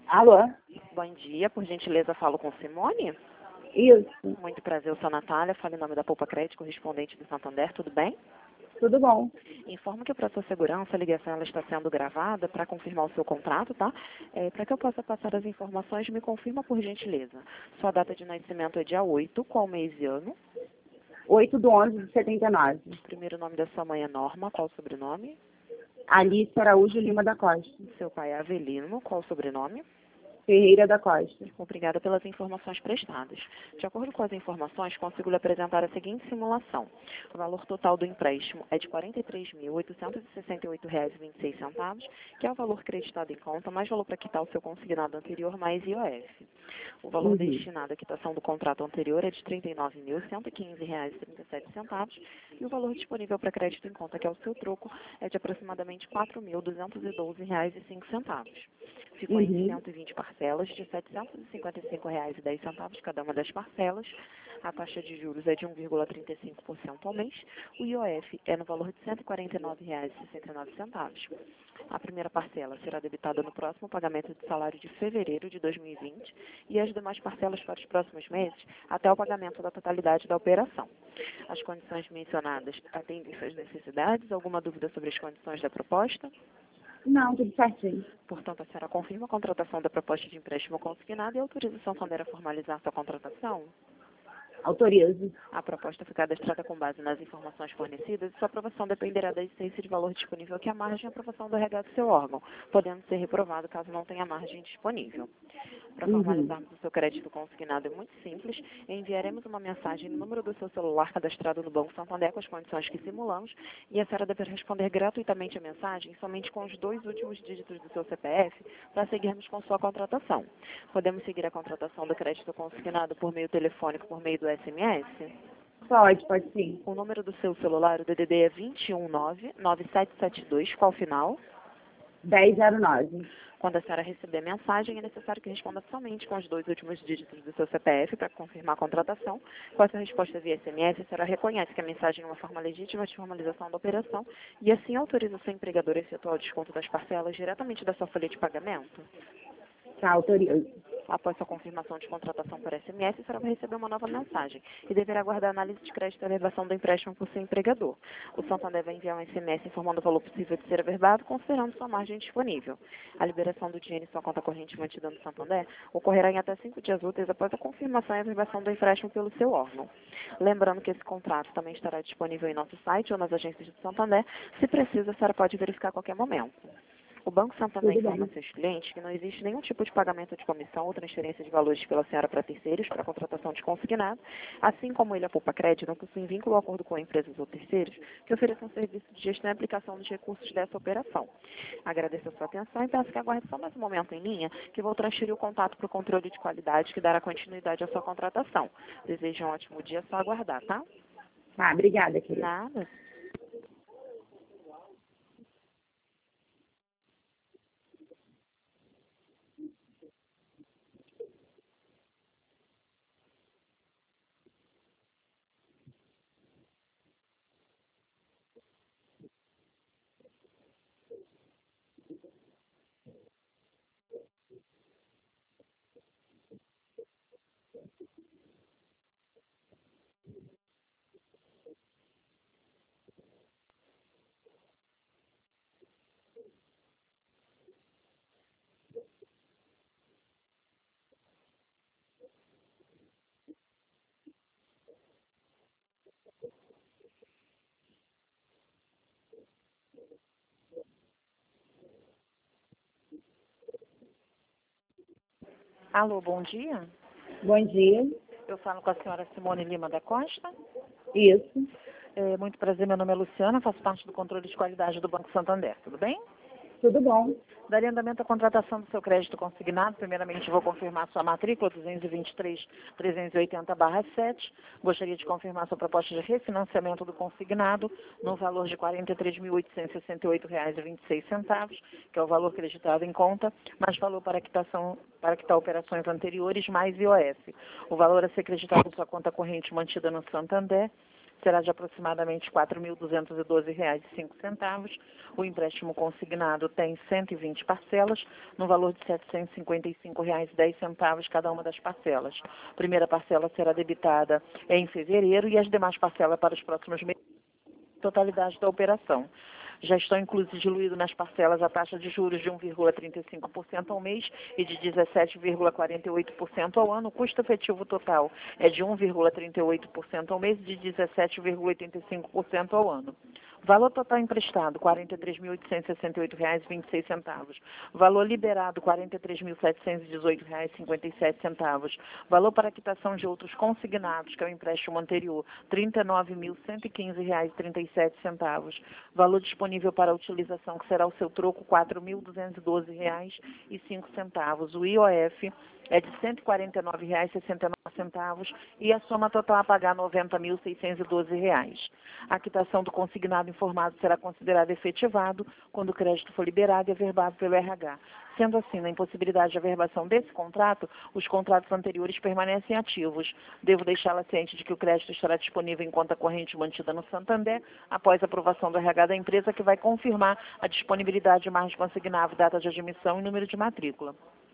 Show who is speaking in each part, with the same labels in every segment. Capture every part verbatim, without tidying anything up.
Speaker 1: Alô?
Speaker 2: Bom dia, por gentileza falo com Simone.
Speaker 1: Isso,
Speaker 2: Muito prazer, eu sou a Natália, falo em nome da Poupa Crédito, correspondente do Santander, tudo bem?
Speaker 1: tudo bom.
Speaker 2: Informo que para sua segurança a ligação ela está sendo gravada para confirmar o seu contrato, tá? É, para que eu possa passar as informações, me confirma por gentileza. Sua data de nascimento é dia oito, qual mês e ano?
Speaker 1: oito de onze de setenta e nove.
Speaker 2: Primeiro nome da sua mãe é Norma, qual o sobrenome?
Speaker 1: Alice Araújo Lima da Costa.
Speaker 2: Seu pai é Avelino, qual o sobrenome?
Speaker 1: Ferreira da Costa.
Speaker 2: Obrigada pelas informações prestadas. De acordo com as informações, consigo lhe apresentar a seguinte simulação. O valor total do empréstimo é de quarenta e três mil, oitocentos e sessenta e oito reais e vinte e seis centavos, que é o valor creditado em conta, mais valor para quitar o seu consignado anterior, mais I O F. O valor
Speaker 1: Uhum.
Speaker 2: destinado à quitação do contrato anterior é de trinta e nove mil, cento e quinze reais e trinta e sete centavos, e o valor disponível para crédito em conta, que é o seu troco, é de aproximadamente quatro mil, duzentos e doze reais e cinco centavos. Ficou em
Speaker 1: Uhum.
Speaker 2: cento e vinte parcelas de setecentos e cinquenta e cinco reais e dez centavos cada uma das parcelas. A taxa de juros é de um vírgula trinta e cinco por cento ao mês. O I O F é no valor de cento e quarenta e nove reais e sessenta e nove centavos. A primeira parcela será debitada no próximo pagamento de salário de fevereiro de dois mil e vinte e as demais parcelas para os próximos meses até o pagamento da totalidade da operação. As condições mencionadas atendem suas necessidades? Alguma dúvida sobre as condições da proposta?
Speaker 1: Não, tudo certinho.
Speaker 2: Portanto, a senhora confirma a contratação da proposta de empréstimo consignado e autoriza o Santander a formalizar sua contratação?
Speaker 1: Autorizo.
Speaker 2: A proposta foi cadastrada com base nas informações fornecidas e sua aprovação dependerá da existência de valor disponível que a margem e aprovação do R H do seu órgão, podendo ser reprovado caso não tenha margem disponível. Para
Speaker 1: Uhum.
Speaker 2: formalizarmos o seu crédito consignado é muito simples, enviaremos uma mensagem no número do seu celular cadastrado no Banco Santander com as condições que simulamos e a senhora deverá responder gratuitamente a mensagem somente com os dois últimos dígitos do seu C P F para seguirmos com sua contratação. Podemos seguir a contratação do crédito consignado por meio telefônico, por meio do S M S?
Speaker 1: Pode, pode sim.
Speaker 2: O número do seu celular, o D D D é dois um nove, nove sete sete dois, qual final?
Speaker 1: dez zero nove.
Speaker 2: Quando a senhora receber a mensagem, é necessário que responda somente com os dois últimos dígitos do seu C P F para confirmar a contratação. Com essa resposta via S M S, a senhora reconhece que a mensagem é uma forma legítima de formalização da operação e assim autoriza o seu empregador a efetuar o desconto das parcelas diretamente da sua folha de pagamento.
Speaker 1: Tá, autorizo.
Speaker 2: Após sua confirmação de contratação por S M S, a senhora vai receber uma nova mensagem e deverá aguardar a análise de crédito e averbação do empréstimo por seu empregador. O Santander vai enviar um S M S informando o valor possível de ser averbado, considerando sua margem disponível. A liberação do dinheiro em sua conta corrente mantida no Santander ocorrerá em até cinco dias úteis após a confirmação e averbação do empréstimo pelo seu órgão. Lembrando que esse contrato também estará disponível em nosso site ou nas agências do Santander. Se precisa, a senhora pode verificar a qualquer momento. O Banco Santander
Speaker 1: Tudo
Speaker 2: informa
Speaker 1: bem.
Speaker 2: a seus clientes que não existe nenhum tipo de pagamento de comissão ou transferência de valores pela senhora para terceiros para a contratação de consignado, assim como ele, a Poupa Crédito, não possui vínculo ou acordo com empresas ou terceiros que ofereçam serviço de gestão e aplicação dos recursos dessa operação. Agradeço a sua atenção e peço que aguarde só mais um momento em linha, que vou transferir o contato para o controle de qualidade que dará continuidade à sua contratação. Desejo um ótimo dia, só aguardar, tá?
Speaker 1: Tá, obrigada, querida.
Speaker 2: Nada. Alô, bom dia.
Speaker 1: Bom dia.
Speaker 2: Eu falo com a senhora Simone Lima da Costa.
Speaker 1: Isso.
Speaker 2: É, muito prazer, meu nome é Luciana, faço parte do controle de qualidade do Banco Santander, tudo bem?
Speaker 1: Tudo bom.
Speaker 2: Daria andamento à contratação do seu crédito consignado. Primeiramente, vou confirmar sua matrícula duzentos e vinte e três, trezentos e oitenta barra sete. Gostaria de confirmar sua proposta de refinanciamento do consignado no valor de quarenta e três mil, oitocentos e sessenta e oito reais e vinte e seis centavos, que é o valor creditado em conta, mais valor para quitação, para quitar operações anteriores, mais I O F. O valor a ser creditado em sua conta corrente mantida no Santander
Speaker 3: será de aproximadamente quatro mil duzentos e doze reais e cinco centavos. O empréstimo consignado tem cento e vinte parcelas, no valor de setecentos e cinquenta e cinco reais e dez centavos cada uma das parcelas. A primeira parcela será debitada em fevereiro e as demais parcelas para os próximos meses, totalidade da operação. Já estão inclusos diluídos nas parcelas a taxa de juros de um vírgula trinta e cinco por cento ao mês e de dezessete vírgula quarenta e oito por cento ao ano. O custo efetivo total é de um vírgula trinta e oito por cento ao mês e de dezessete vírgula oitenta e cinco por cento ao ano. Valor total emprestado, quarenta e três mil oitocentos e sessenta e oito reais e vinte e seis centavos. Valor liberado, quarenta e três mil setecentos e dezoito reais e cinquenta e sete centavos. Valor para quitação de outros consignados, que é o empréstimo anterior, trinta e nove mil cento e quinze reais e trinta e sete centavos. Valor disponível para utilização, que será o seu troco, quatro mil duzentos e doze reais e cinco centavos. O I O F é de cento e quarenta e nove reais e sessenta e nove centavos e a soma total a pagar noventa mil seiscentos e doze reais. A quitação do consignado informado será considerado efetivado quando o crédito for liberado e averbado pelo R H. Sendo assim, na impossibilidade de averbação desse contrato, os contratos anteriores permanecem ativos. Devo deixá-la ciente de que o crédito estará disponível em conta corrente mantida no Santander após a aprovação do R H da empresa, que vai confirmar a disponibilidade de margem consignável, data de admissão e número de matrícula.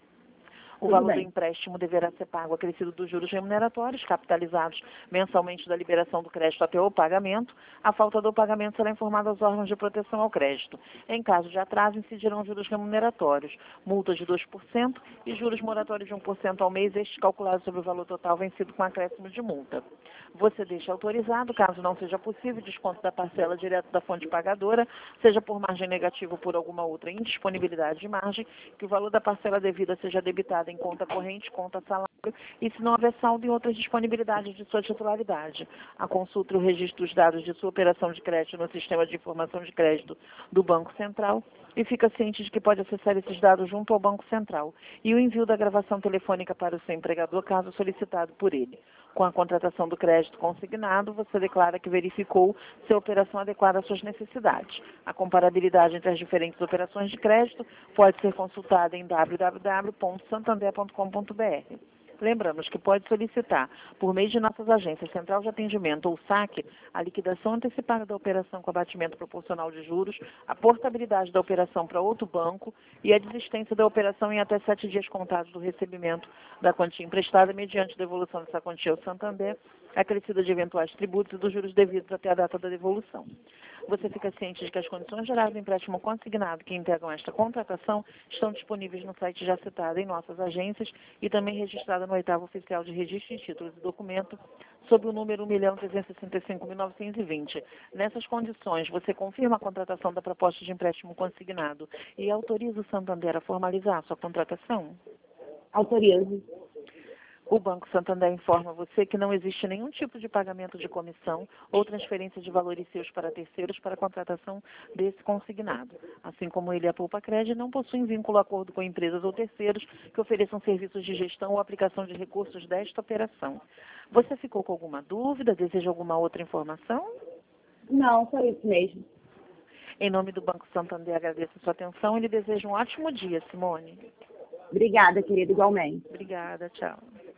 Speaker 3: O
Speaker 1: Tudo
Speaker 3: valor
Speaker 1: bem.
Speaker 3: do empréstimo deverá ser pago acrescido dos juros remuneratórios, capitalizados mensalmente da liberação do crédito até o pagamento. A falta do pagamento será informada aos órgãos de proteção ao crédito. Em caso de atraso, incidirão juros remuneratórios, multa de dois por cento e juros moratórios de um por cento ao mês, este calculado sobre o valor total vencido com acréscimo de multa. Você deixa autorizado, caso não seja possível, desconto da parcela direto da fonte pagadora, seja por margem negativa ou por alguma outra indisponibilidade de margem, que o valor da parcela devida seja debitado em conta corrente, conta salário, e se não houver saldo em outras disponibilidades de sua titularidade. A consulta e o registro dos dados de sua operação de crédito no sistema de informação de crédito do Banco Central e fica ciente de que pode acessar esses dados junto ao Banco Central e o envio da gravação telefônica para o seu empregador, caso solicitado por ele. Com a contratação do crédito consignado, você declara que verificou se a operação adequada às suas necessidades. A comparabilidade entre as diferentes operações de crédito pode ser consultada em w w w ponto santander ponto com ponto b r. Lembramos que pode solicitar, por meio de nossas agências Central de Atendimento ou SAC, a liquidação antecipada da operação com abatimento proporcional de juros, a portabilidade da operação para outro banco e a desistência da operação em até sete dias contados do recebimento da quantia emprestada, mediante devolução dessa quantia ao Santander, acrescida de eventuais tributos e dos juros devidos até a data da devolução. Você fica ciente de que as condições gerais do empréstimo consignado que integram esta contratação estão disponíveis no site já citado em nossas agências e também registrada no oitavo Oficial de Registro de Títulos e Documentos, sob o número um milhão trezentos e sessenta e cinco mil novecentos e vinte. Nessas condições, você confirma a contratação da proposta de empréstimo consignado e autoriza o Santander a formalizar a sua contratação?
Speaker 1: Autorizo.
Speaker 3: O Banco Santander informa você que não existe nenhum tipo de pagamento de comissão ou transferência de valores seus para terceiros para a contratação desse consignado. Assim como ele e a Poupa Cred não possuem vínculo a acordo com empresas ou terceiros que ofereçam serviços de gestão ou aplicação de recursos desta operação. Você ficou com alguma dúvida? Deseja alguma outra informação?
Speaker 1: Não, só isso mesmo.
Speaker 3: Em nome do Banco Santander, agradeço a sua atenção e lhe desejo um ótimo dia, Simone.
Speaker 1: Obrigada, querida, igualmente.
Speaker 3: Obrigada, tchau.